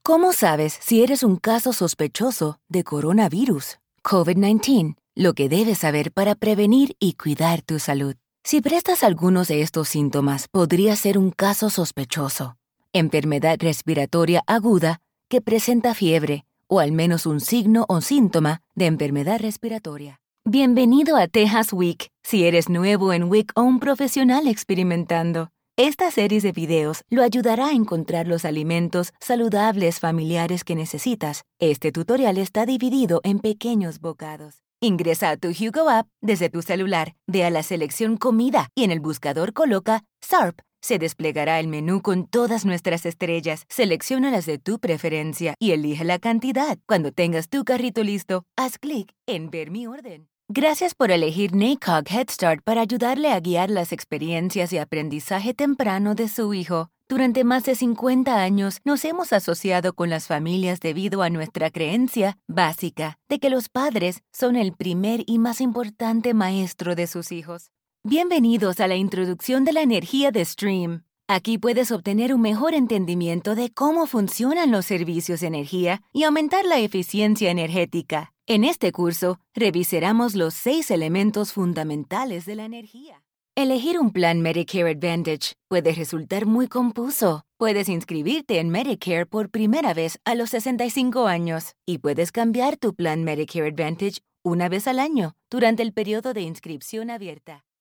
¿Cómo sabes si eres un caso sospechoso de coronavirus, COVID-19? Lo que debes saber para prevenir y cuidar tu salud. Si prestas algunos de estos síntomas, podría ser un caso sospechoso. Enfermedad respiratoria aguda que presenta fiebre o al menos un signo o síntoma de enfermedad respiratoria. Bienvenido a Texas Week, si eres nuevo en Week o un profesional experimentando. Esta serie de videos lo ayudará a encontrar los alimentos saludables familiares que necesitas. Este tutorial está dividido en pequeños bocados. Ingresa a tu Hugo App desde tu celular, ve a la selección Comida y en el buscador coloca SARP. Se desplegará el menú con todas nuestras estrellas. Selecciona las de tu preferencia y elige la cantidad. Cuando tengas tu carrito listo, haz clic en Ver mi orden. Gracias por elegir NACOG Head Start para ayudarle a guiar las experiencias y aprendizaje temprano de su hijo. Durante más de 50 años nos hemos asociado con las familias debido a nuestra creencia básica de que los padres son el primer y más importante maestro de sus hijos. Bienvenidos a la introducción de la energía de Stream. Aquí puedes obtener un mejor entendimiento de cómo funcionan los servicios de energía y aumentar la eficiencia energética. En este curso, revisaremos los 6 elementos fundamentales de la energía. Elegir un plan Medicare Advantage puede resultar muy confuso. Puedes inscribirte en Medicare por primera vez a los 65 años y puedes cambiar tu plan Medicare Advantage una vez al año durante el periodo de inscripción abierta.